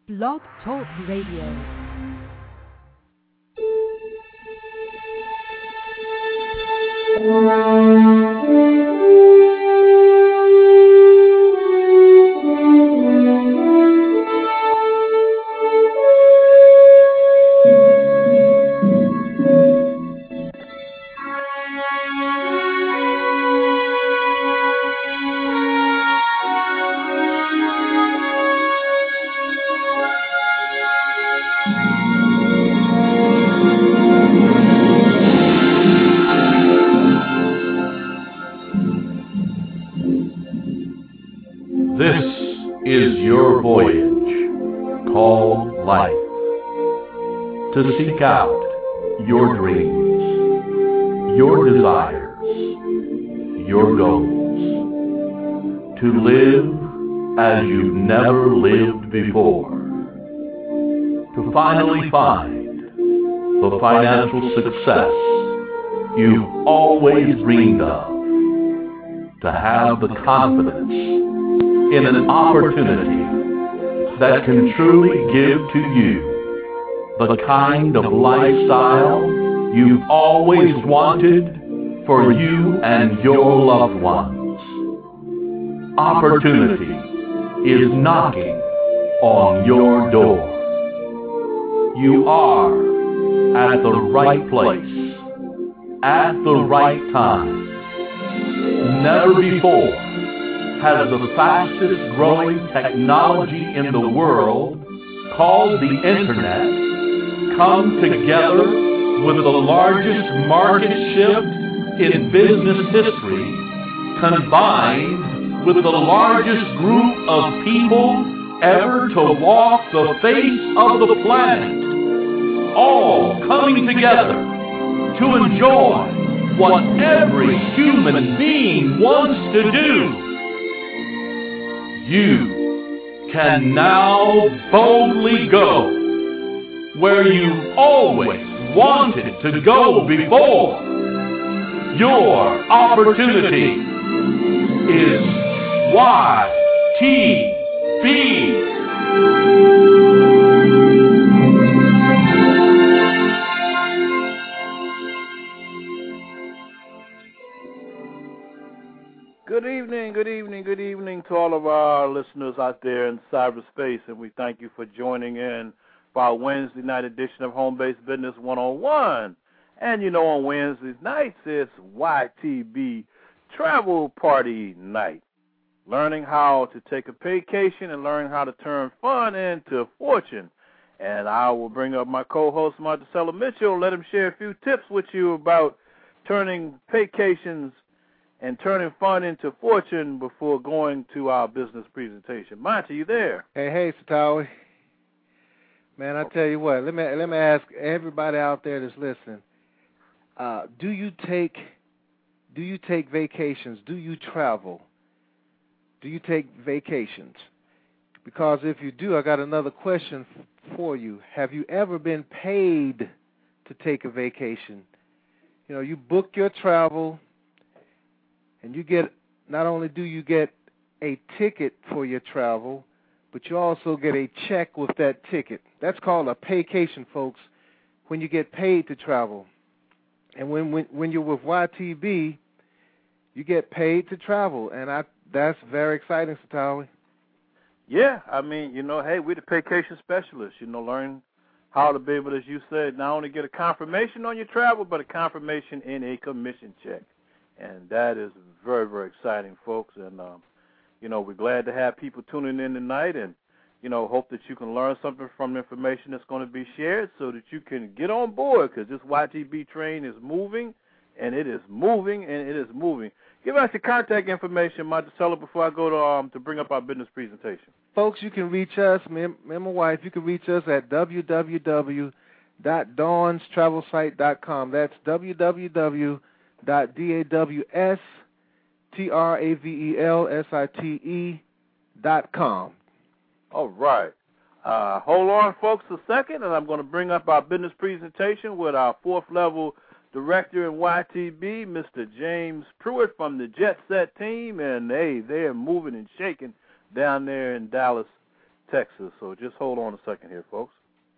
Blog Talk Radio. To seek out your dreams, your desires, your goals, to live as you've never lived before, to finally find the financial success you've always dreamed of, to have the confidence in an opportunity that can truly give to you the kind of lifestyle you've always wanted for you and your loved ones. Opportunity is knocking on your door. You are at the right place, at the right time. Never before has the fastest growing technology in the world, called the Internet, come together with the largest market shift in business history, combined with the largest group of people ever to walk the face of the planet, all coming together to enjoy what every human being wants to do. You can now boldly go where you always wanted to go before. Your opportunity is YTB. Good evening to all of our listeners out there in cyberspace, and we thank you for joining in for our Wednesday night edition of Home Based Business 101. And you know, on Wednesdays nights, it's YTB Travel Party Night. Learning how to take a vacation and learning how to turn fun into fortune. And I will bring up my co-host, Marticela Mitchell, let him share a few tips with you about turning vacations and turning fun into fortune before going to our business presentation. Monty, you there? Hey, Satawi. Man, I tell you what, let me ask everybody out there that's listening, do you take vacations? Do you travel? Do you take vacations? Because if you do, I got another question for you. Have you ever been paid to take a vacation? You know, you book your travel, and you get, not only do you get a ticket for your travel, but you also get a check with that ticket. That's called a paycation, folks, when you get paid to travel. And when you're with YTB, you get paid to travel, and that's very exciting, Satawi. Yeah, I mean, you know, hey, we're the paycation specialists, you know, learn how to be able, as you said, not only get a confirmation on your travel, but a confirmation in a commission check. And that is very, very exciting, folks. And, you know, we're glad to have people tuning in tonight, and, you know, hope that you can learn something from the information that's going to be shared so that you can get on board, because this YTB train is moving, and it is moving, and it is moving. Give us your contact information, Monticello, before I go to bring up our business presentation. Folks, you can reach us, me and my wife, you can reach us at www.dawnstravelsite.com. That's www.dawnstravelsite.com. All right. Hold on, folks, a second, and I'm going to bring up our business presentation with our fourth-level director in YTB, Mr. James Pruitt from the Jet Set team. And, hey, they're moving and shaking down there in Dallas, Texas. So just hold on a second here, folks.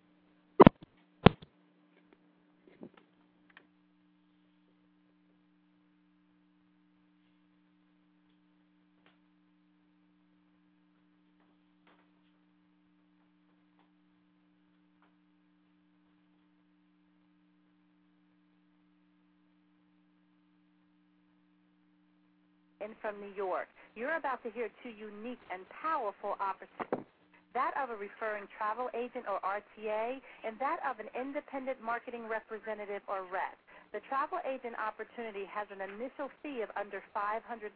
And from New York, you're about to hear two unique and powerful opportunities, that of a referring travel agent or RTA and that of an independent marketing representative or rep. The travel agent opportunity has an initial fee of under $500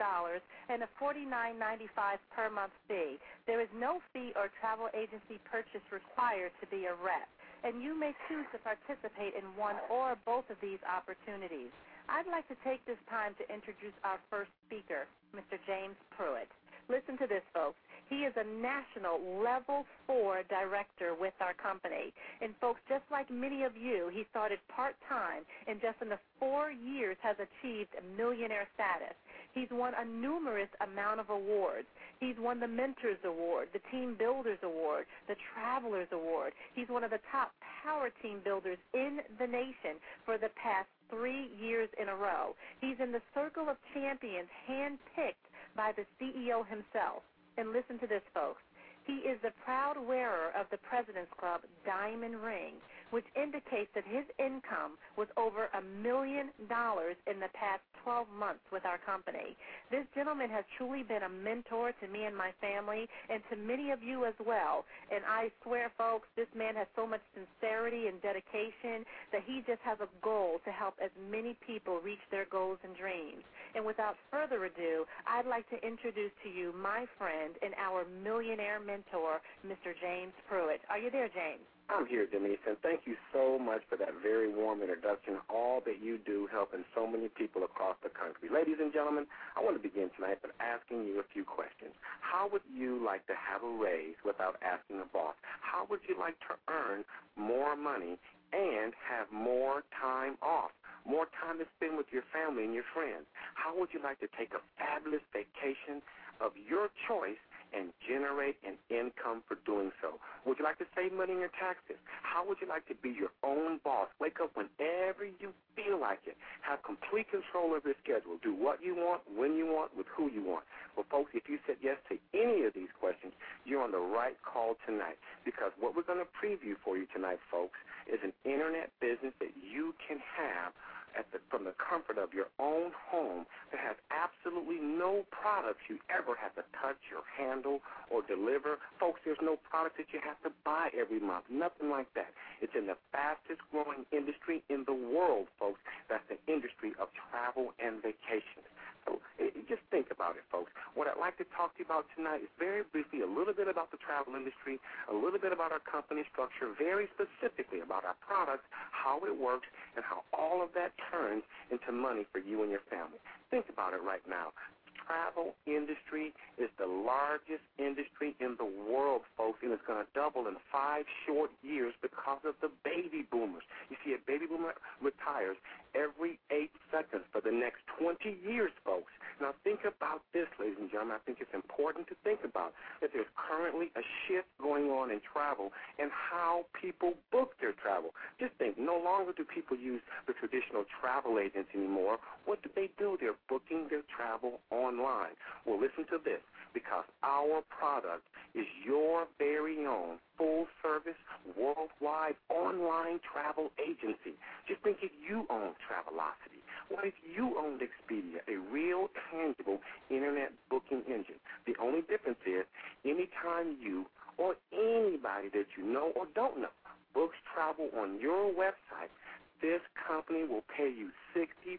and a $49.95 per month fee. There is no fee or travel agency purchase required to be a rep, and you may choose to participate in one or both of these opportunities. I'd like to take this time to introduce our first speaker, Mr. James Pruitt. Listen to this, folks. He is a national Level 4 director with our company. And, folks, just like many of you, he started part-time and just in the 4 years has achieved millionaire status. He's won a numerous amount of awards. He's won the Mentors Award, the Team Builders Award, the Travelers Award. He's one of the top power team builders in the nation for the past 3 years in a row. He's in the Circle of Champions, handpicked by the CEO himself. And listen to this, folks. He is the proud wearer of the President's Club Diamond Ring, which indicates that his income was over $1 million in the past 12 months with our company. This gentleman has truly been a mentor to me and my family and to many of you as well. And I swear, folks, this man has so much sincerity and dedication that he just has a goal to help as many people reach their goals and dreams. And without further ado, I'd like to introduce to you my friend and our millionaire mentor, Mr. James Pruitt. Are you there, James? I'm here, Denise, and thank you so much for that very warm introduction. All that you do helping so many people across the country. Ladies and gentlemen, I want to begin tonight by asking you a few questions. How would you like to have a raise without asking the boss? How would you like to earn more money and have more time off? More time to spend with your family and your friends? How would you like to take a fabulous vacation of your choice and generate an income for doing so? Would you like to save money in your taxes? How would you like to be your own boss? Wake up whenever you feel like it. Have complete control of your schedule. Do what you want, when you want, with who you want. Well, folks, if you said yes to any of these questions, you're on the right call tonight, because what we're going to preview for you tonight, folks, is an internet business that you can have from the comfort of your own home that has absolutely no products you ever have to touch or handle or deliver. Folks, there's no products that you have to buy every month, nothing like that. It's in the fastest growing industry in the world, folks. That's the industry of travel and vacations. So just think about it, folks. What I'd like to talk to you about tonight is very briefly a little bit about the travel industry, a little bit about our company structure, very specifically about our products, how it works, and how all of that turns into money for you and your family. Think about it right now. Travel industry is the largest industry in the world, folks, and it's going to double in 5 short years because of the baby boomers. You see, a baby boomer retires every 8 seconds for the next 20 years, folks. Now, think about this, ladies and gentlemen. I think it's important to think about that there's currently a shift going on in travel and how people book their travel. Just think, no longer do people use the traditional travel agents anymore. What do? They're booking their travel online. Well, listen to this, because our product is your very own full-service, worldwide, online travel agency. Just think if you own Travelocity. What if you owned Expedia, a real, tangible internet booking engine? The only difference is anytime you or anybody that you know or don't know books travel on your website, this company will pay you 60%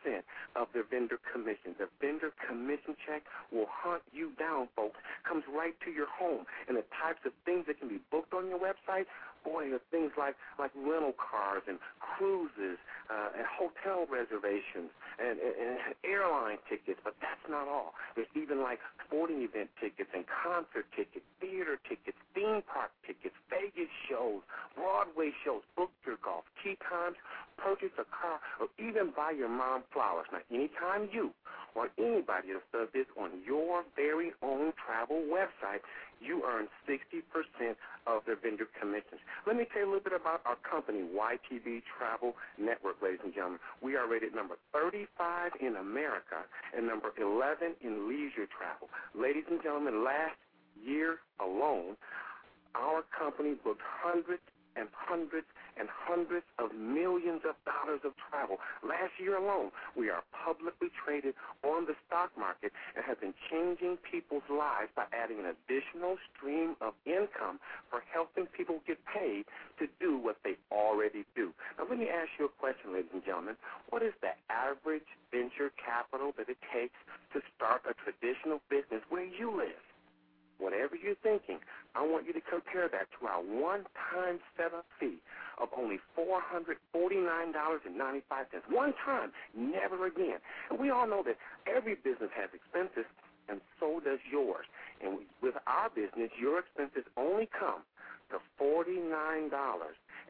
of their vendor commissions. The vendor commission check will hunt you down, folks. Comes right to your home. And the types of things that can be booked on your website, boy, are things like rental cars and cruises and hotel reservations and airline tickets. But that's not all. There's even like sporting event tickets and concert tickets, theater tickets, theme park tickets, Vegas shows, Broadway shows, book your golf, key times, purchase a car, or even buy your mom flowers. Now, anytime you or anybody else does this on your very own travel website, you earn 60% of their vendor commissions. Let me tell you a little bit about our company, YTB Travel Network, ladies and gentlemen. We are rated number 35 in America and number 11 in leisure travel. Ladies and gentlemen, last year alone, our company booked hundreds and hundreds and hundreds of millions of dollars of travel. Last year alone, we are publicly traded on the stock market and have been changing people's lives by adding an additional stream of income for helping people get paid to do what they already do. Now, let me ask you a question, ladies and gentlemen. What is the average venture capital that it takes to start a traditional business where you live? Whatever you're thinking, I want you to compare that to our one-time setup fee of only $449.95. One time, never again. And we all know that every business has expenses, and so does yours. And with our business, your expenses only come to $49.95.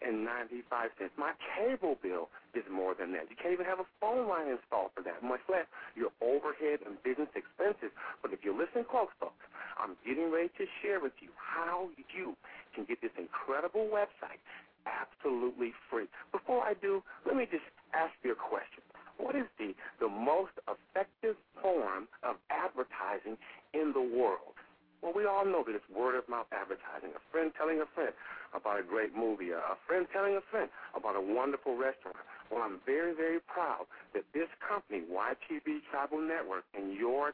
My cable bill is more than that. You can't even have a phone line installed for that, much less your overhead and business expenses. But if you listen close, folks, I'm getting ready to share with you how you can get this incredible website absolutely free. Before I do, let me just ask you a question. What is the most effective form of advertising in the world? Well, we all know that it's word-of-mouth advertising, a friend telling a friend about a great movie, a friend telling a friend about a wonderful restaurant. Well, I'm very, very proud that this company, YTB Travel Network, and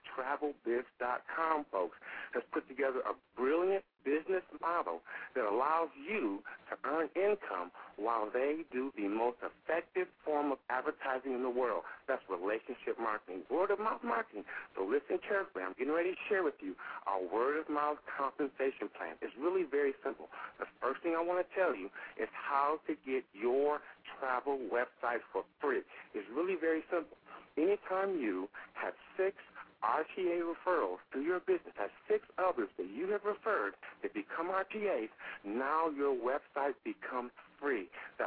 YourTravelBiz.com, folks, has put together a brilliant business model that allows you to earn income while they do the most effective form of advertising in the world. That's relationship marketing, word-of-mouth marketing. So listen carefully. I'm getting ready to share with you our word-of-mouth compensation plan. It's really very simple. The first thing I want to tell you is how to get your travel website for free. It's really very simple. Anytime you have 6 RTA referrals to your business, have 6 others that you have referred that become RTAs, now your website becomes free. That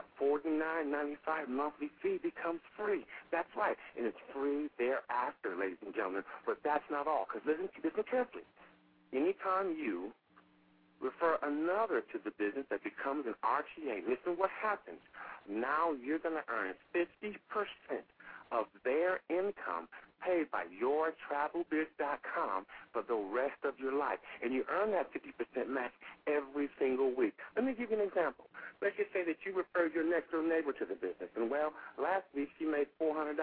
$49.95 monthly fee becomes free. That's right, and it's free thereafter, ladies and gentlemen. But that's not all, because listen carefully. Anytime you refer another to the business that becomes an RTA, listen what happens. Now you're going to earn 50% of their income paid by YourTravelBiz.com for the rest of your life. And you earn that 50% match every single week. Let me give you an example. Let's just say that you referred your next-door neighbor to the business. And, well, last week she made $400.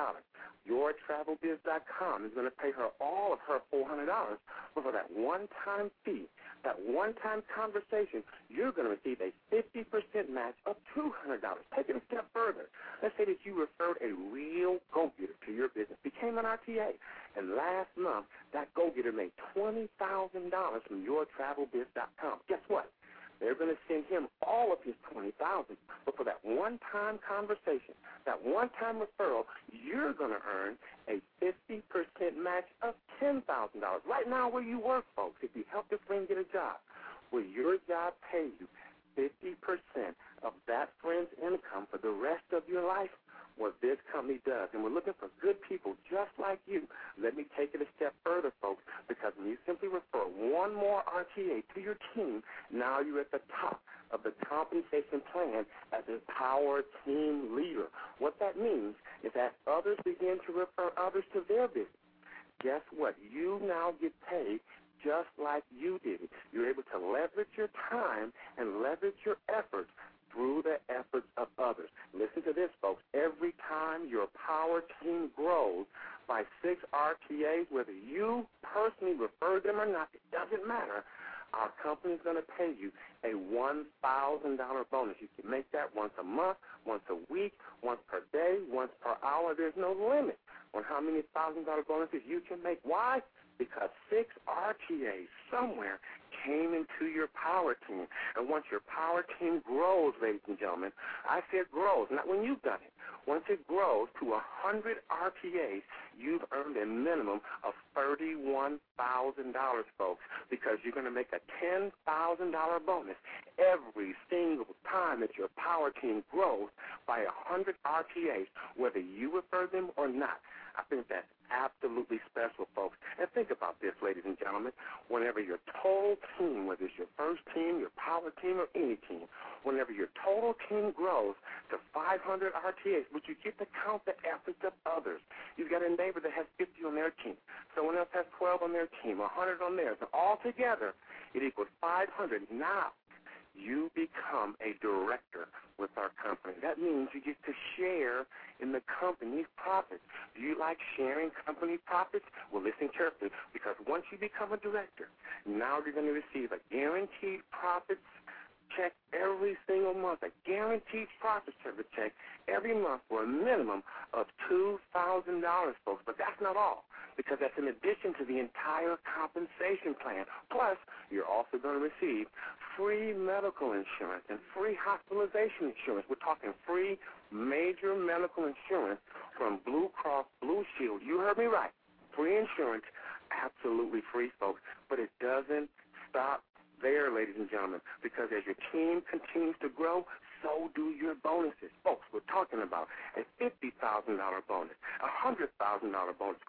YourTravelBiz.com is going to pay her all of her $400, but for that one-time fee, that one-time conversation, you're going to receive a 50% match of $200. Take it a step further. Let's say that you referred a real go-getter to your business, became an RTA, and last month that go-getter made $20,000 from YourTravelBiz.com. Guess what? They're going to send him all of his $20,000, but for that one-time conversation, that one-time referral, you're going to earn a 50% match of $10,000. Right now where you work, folks, if you help your friend get a job, will your job pay you 50% of that friend's income for the rest of your life? What this company does, and we're looking for good people just like you. Let me take it a step further, folks, because when you simply refer one more RTA to your team, now you're at the top of the compensation plan as a power team leader. What that means is that others begin to refer others to their business. Guess what? You now get paid just like you did it. You're able to leverage your time and leverage your efforts through the efforts of others. Listen to this, folks. Every time your power team grows by 6 RTAs, whether you personally refer them or not, it doesn't matter. Our company is going to pay you a $1,000 bonus. You can make that once a month, once a week, once per day, once per hour. There's no limit on how many $1,000 bonuses you can make. Why? Because 6 RTAs somewhere came into your power team. And once your power team grows, ladies and gentlemen, I said grows, not when you've done it. Once it grows to 100 RTAs, you've earned a minimum of $31,000, folks, because you're going to make a $10,000 bonus every single time that your power team grows by 100 RTAs, whether you refer them or not, I think that's absolutely special, folks. And think about this, ladies and gentlemen. Whenever your total team, whether it's your first team, your power team, or any team, whenever your total team grows to 500 RTAs, but you get to count the efforts of others. You've got a neighbor that has 50 on their team. Someone else has 12 on their team, 100 on theirs. And all together, it equals 500. Now, you become a director with our company. That means you get to share in the company's profits. Do you like sharing company profits? Well, listen carefully, because once you become a director, now you're going to receive a guaranteed profits check every single month, a guaranteed profit service check every month for a minimum of $2,000, folks. But that's not all, because that's in addition to the entire compensation plan. Plus, you're also going to receive free medical insurance and free hospitalization insurance. We're talking free major medical insurance from Blue Cross Blue Shield. You heard me right. Free insurance, absolutely free, folks. But it doesn't stop there, ladies and gentlemen, because as your team continues to grow, so do your bonuses. Folks, we're talking about a $50,000 bonus, a $100,000 bonus,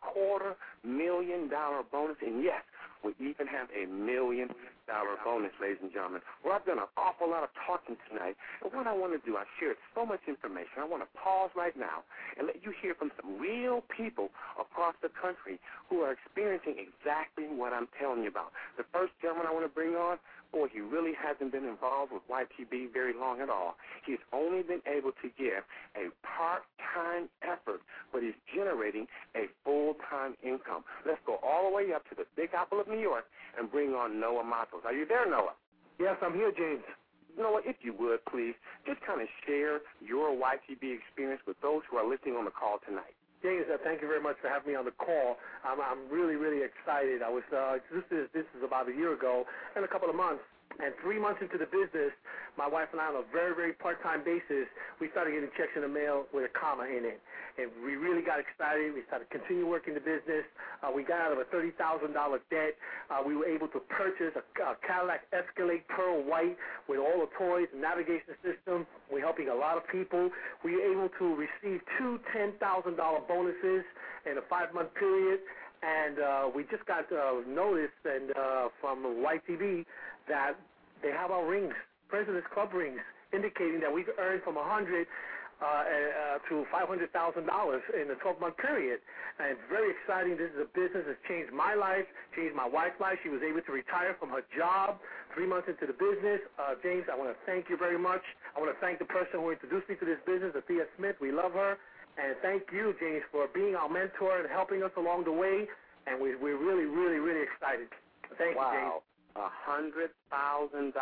$250,000 bonus, and yes, we even have a $1 million bonus, ladies and gentlemen. Well, I've done an awful lot of talking tonight, and what I want to do, I've shared so much information. I want to pause right now and let you hear from some real people across the country who are experiencing exactly what I'm telling you about. The first gentleman I want to bring on, boy, he really hasn't been involved with YTB very long at all. He's only been able to give a part-time effort, but he's generating a full-time income. Let's go all the way up to the Big Apple of New York and bring on Noah Matos. Are you there, Noah? Yes, I'm here, James. Noah, if you would, please, just kind of share your YTB experience with those who are listening on the call tonight. James, thank you very much for having me on the call. I'm really, really excited. I was this is about a year ago and a couple of months. And 3 months into the business, my wife and I, on a very, very part-time basis, we started getting checks in the mail with a comma in it. And we really got excited. We started continue working the business. We got out of a $30,000 debt. We were able to purchase a Cadillac Escalade Pearl White with all the toys and navigation system. We're helping a lot of people. We were able to receive 2 $10,000 bonuses in a 5-month period. And we just got notice from YTB that they have our rings, President's Club rings, indicating that we've earned from $100,000 to $500,000 in a 12-month period. And it's very exciting. This is a business that's changed my life, changed my wife's life. She was able to retire from her job 3 months into the business. James, I want to thank you very much. I want to thank the person who introduced me to this business, Athea Smith. We love her. And thank you, James, for being our mentor and helping us along the way. And we're really, really, really excited. Thank you, James. $100,000 to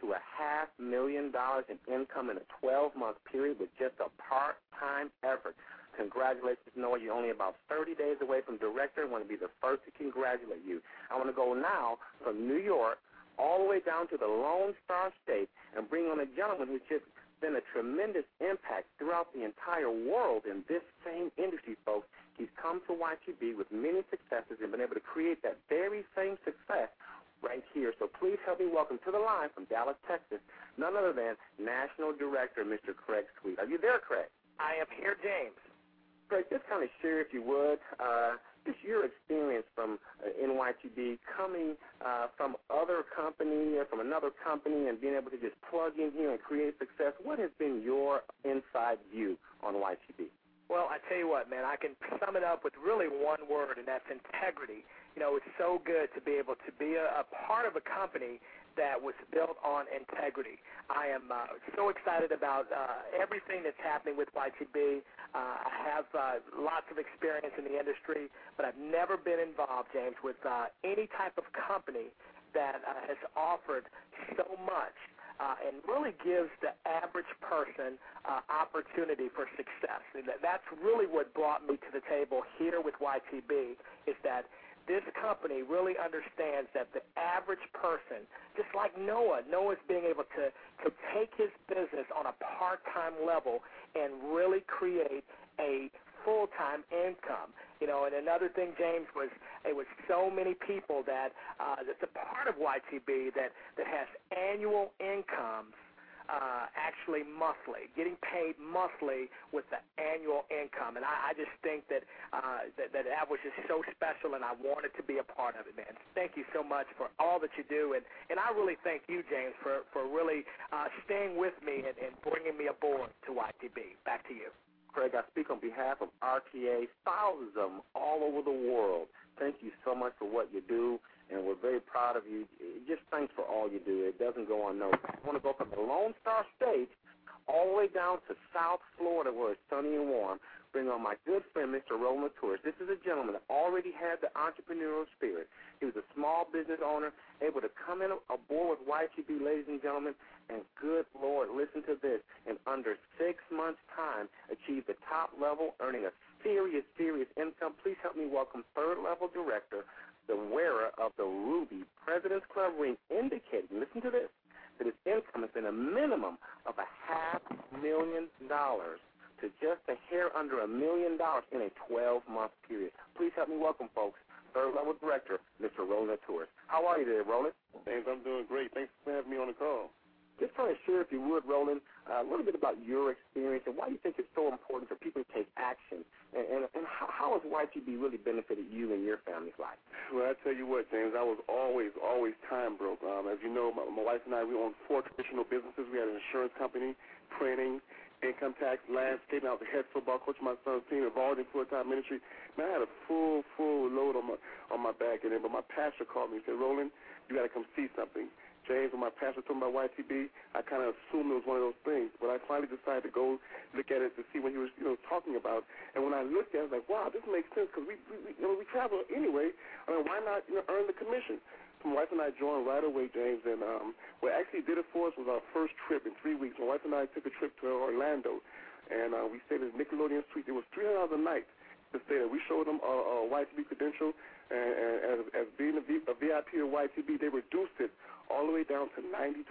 $500,000 in income in a 12-month period with just a part-time effort. Congratulations, Noah. You're only about 30 days away from director. I want to be the first to congratulate you. I want to go now from New York all the way down to the Lone Star State and bring on a gentleman who's just been a tremendous impact throughout the entire world in this same industry, folks. He's come to YTB with many successes and been able to create that very same success right here. So please help me welcome to the line from Dallas, Texas, none other than National Director, Mr. Craig Sweet. Are you there, Craig? I am here, James. Craig, just kind of share, if you would, just your experience from NYTB coming from other company or from another company and being able to just plug in here and create success. What has been your inside view on YTB? Well, I tell you what, man, I can sum it up with really one word, and that's integrity. You know, it's so good to be able to be a part of a company that was built on integrity. I am so excited about everything that's happening with YTB. I have lots of experience in the industry, but I've never been involved, James, with any type of company that has offered so much and really gives the average person opportunity for success. And that's really what brought me to the table here with YTB, is that this company really understands that the average person, just like Noah's being able to take his business on a part-time level and really create a full-time income. You know, and another thing, James, was it was so many people that's a part of YTB that has annual incomes actually monthly, getting paid monthly with the annual income. And I just think that that was just so special, and I wanted to be a part of it, man. Thank you so much for all that you do, and I really thank you, James, for really staying with me and bringing me aboard to YTB. Back to you. Craig, I speak on behalf of RTA, thousands of them all over the world. Thank you so much for what you do, and we're very proud of you. Just thanks for all you do. It doesn't go unnoticed. I want to go from the Lone Star State all the way down to South Florida, where it's sunny and warm. Bring on my good friend, Mr. Roland Tours. This is a gentleman that already had the entrepreneurial spirit. He was a small business owner, able to come in aboard with YTB, ladies and gentlemen, and good Lord, listen to this, in under 6 months' time, achieved the top level, earning a serious income. Please help me welcome third-level director, the wearer of the Ruby President's Club ring, indicating, listen to this, that his income has been a minimum of $500,000 to just a hair under $1 million in a 12-month period. Please help me welcome, folks, third-level director, Mr. Roland Tours. How are you today, Roland? James, I'm doing great. Thanks for having me on the call. Just trying to share, if you would, Roland, a little bit about your experience and why you think it's so important for people to take action, and how has YTB really benefited you and your family's life? Well, I tell you what, James, I was always time broke. As you know, my wife and I, we own 4 traditional businesses. We had an insurance company, printing, income tax, landscaping. I was the head football coach of my son's team, involved in full-time ministry. Man, I had a full load on my back, but my pastor called me and said, Roland, you got to come see something. James, when my pastor told me about YTB, I kind of assumed it was one of those things, but I finally decided to go look at it to see what he was, talking about. And when I looked at it, I was like, wow, this makes sense because we travel anyway. I mean, why not earn the commission? So my wife and I joined right away, James, and what actually did it for us was our first trip in 3 weeks. My wife and I took a trip to Orlando, and we stayed at Nickelodeon Suite. It was $300 a night to stay there. We showed them our YTB credential, and as being a VIP of YTB, they reduced it all the way down to $92.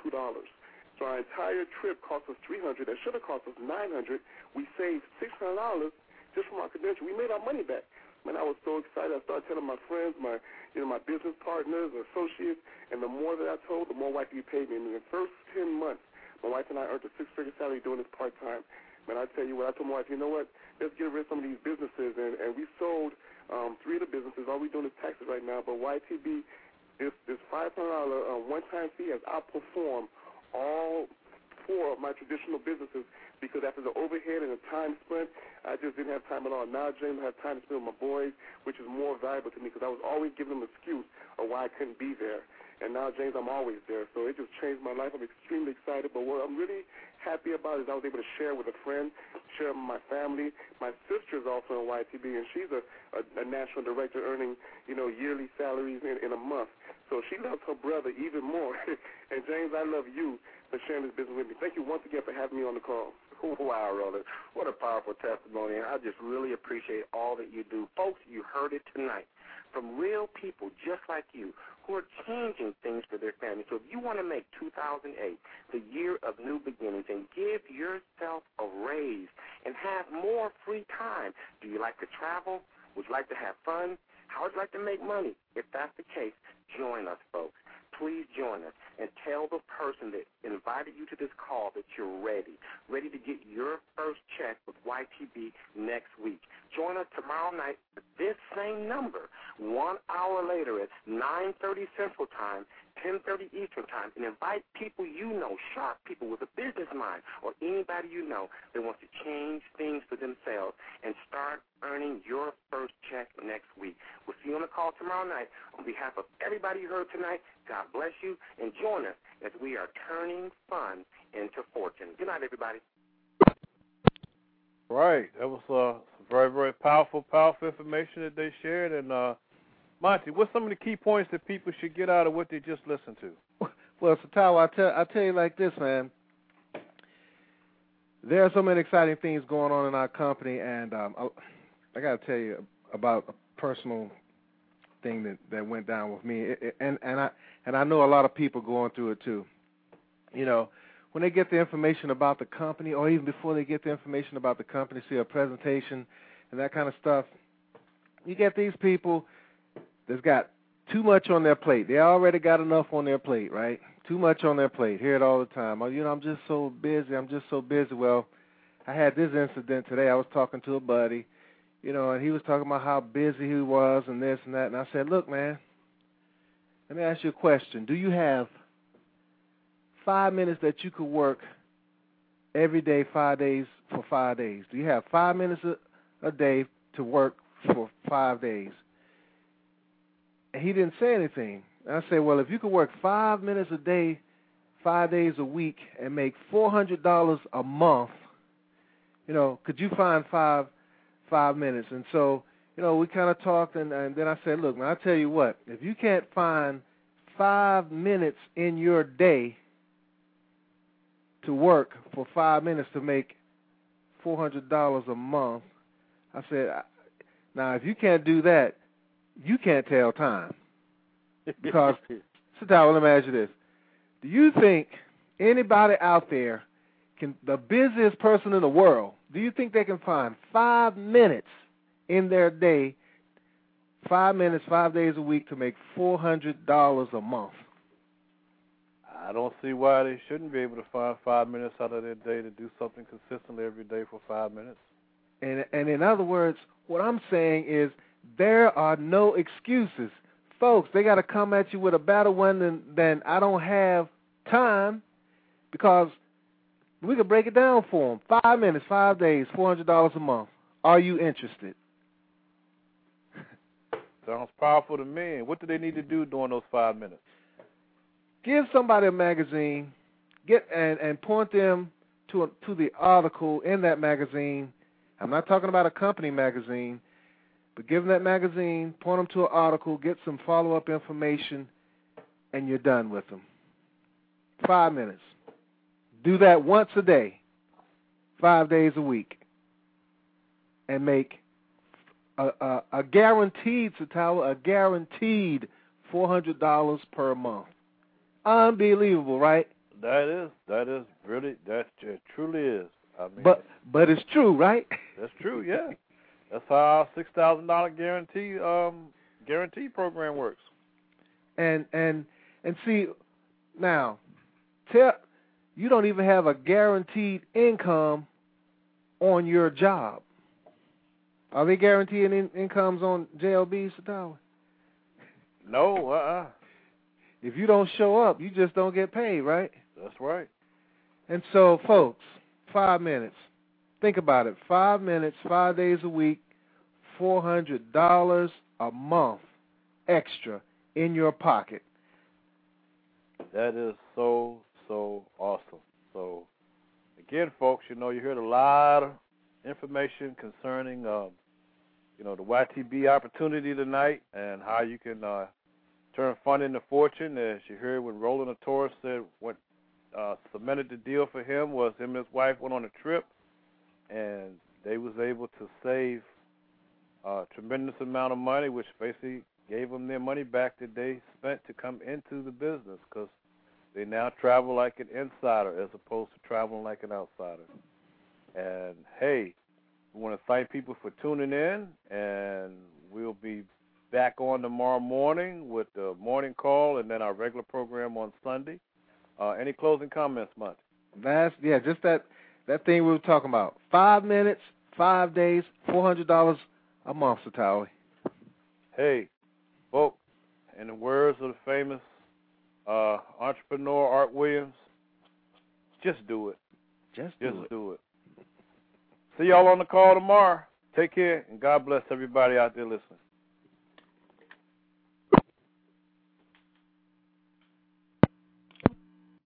So our entire trip cost us $300. That should have cost us $900. We saved $600 just from our credential. We made our money back. Man, I was so excited. I started telling my friends, my business partners, associates, and the more that I told, the more YTB paid me. And in the first 10 months, my wife and I earned a 6-figure salary doing this part-time. Man, I tell you what, I told my wife, you know what, let's get rid of some of these businesses. And we sold 3 of the businesses. All we're doing is taxes right now. But YTB, this $500 one-time fee has outperformed all 4 of my traditional businesses because after the overhead and the time spent, I just didn't have time at all. Now, James, I have time to spend with my boys, which is more valuable to me because I was always giving them an excuse of why I couldn't be there. And now, James, I'm always there. So it just changed my life. I'm extremely excited. But what I'm really happy about is I was able to share with a friend, share with my family. My sister is also in YTB, and she's a national director earning, yearly salaries in a month. So she loves her brother even more. And, James, I love you for sharing this business with me. Thank you once again for having me on the call. Wow, Roland, what a powerful testimony. I just really appreciate all that you do. Folks, you heard it tonight from real people just like you who are changing things for their family. So if you want to make 2008 the year of new beginnings and give yourself a raise and have more free time, do you like to travel? Would you like to have fun? How would you like to make money? If that's the case, join us, folks. Please join us and tell the person that invited you to this call that you're ready to get your first check with YTB next week. Join us tomorrow night at this same number, 1 hour later at 9:30 Central Time, 10:30 Eastern Time, and invite people you know, sharp people with a business mind, or anybody you know that wants to change things for themselves and start earning your first check next week. We'll see you on the call tomorrow night. On behalf of everybody you heard tonight, God bless you, and join us as we are turning fun into fortune. Good night, everybody. Right. That was very, very powerful information that they shared. And, Monty, what's some of the key points that people should get out of what they just listened to? Well, Satawa, I tell you like this, man. There are so many exciting things going on in our company, and I got to tell you about a personal thing that went down with me, and I know a lot of people going through it too. When they get the information about the company, or even before they get the information about the company, see a presentation and that kind of stuff, you get these people that's got too much on their plate. They already got enough on their plate, right? too much on their plate. Hear it all the time. Oh, I'm just so busy. I'm just so busy. Well, I had this incident today. I was talking to a buddy, and he was talking about how busy he was and this and that. And I said, look, man, let me ask you a question. Do you have 5 minutes that you could work every day, 5 days, for 5 days? Do you have 5 minutes a day to work for 5 days? And he didn't say anything. And I said, well, if you could work 5 minutes a day, 5 days a week, and make $400 a month, could you find five minutes? And so, we kind of talked, and then I said, look, man, I tell you what, if you can't find 5 minutes in your day to work for 5 minutes to make $400 a month, I said, now, if you can't do that, you can't tell time. Because, Satawa, let me ask you this. Do you think anybody out there, the busiest person in the world, do you think they can find 5 minutes in their day, 5 minutes, 5 days a week to make $400 a month? I don't see why they shouldn't be able to find 5 minutes out of their day to do something consistently every day for 5 minutes. And in other words, what I'm saying is there are no excuses. Folks, they got to come at you with a better one than I don't have time, because we could break it down for them. 5 minutes, 5 days, $400 a month. Are you interested? Sounds powerful to me. What do they need to do during those 5 minutes? Give somebody a magazine, and point them to the article in that magazine. I'm not talking about a company magazine, but give them that magazine, point them to an article, get some follow-up information, and you're done with them. 5 minutes. Do that once a day, 5 days a week, and make a guaranteed, Satawa, a guaranteed $400 per month. Unbelievable, right? That is really, it truly is. I mean, but it's true, right? That's true, yeah. That's how our $6,000 guarantee program works. And see, now, you don't even have a guaranteed income on your job. Are they guaranteeing incomes on JLB, Satawa? No, If you don't show up, you just don't get paid, right? That's right. And so, folks, 5 minutes. Think about it. 5 minutes, 5 days a week, $400 a month extra in your pocket. That is so awesome. So, again, folks, you heard a lot of information concerning, the YTB opportunity tonight and how you can turn fun into fortune. As you heard when Roland Ator said what cemented the deal for him was him and his wife went on a trip, and they was able to save a tremendous amount of money, which basically gave them their money back that they spent to come into the business, because they now travel like an insider as opposed to traveling like an outsider. And, hey, we want to thank people for tuning in, and we'll be back on tomorrow morning with the morning call and then our regular program on Sunday. Any closing comments, Monty? Just that thing we were talking about. 5 minutes, 5 days, $400 a month, Satawa. Hey, folks, in the words of the famous entrepreneur Art Williams, just do it. Just do it. See y'all on the call tomorrow. Take care, and God bless everybody out there listening.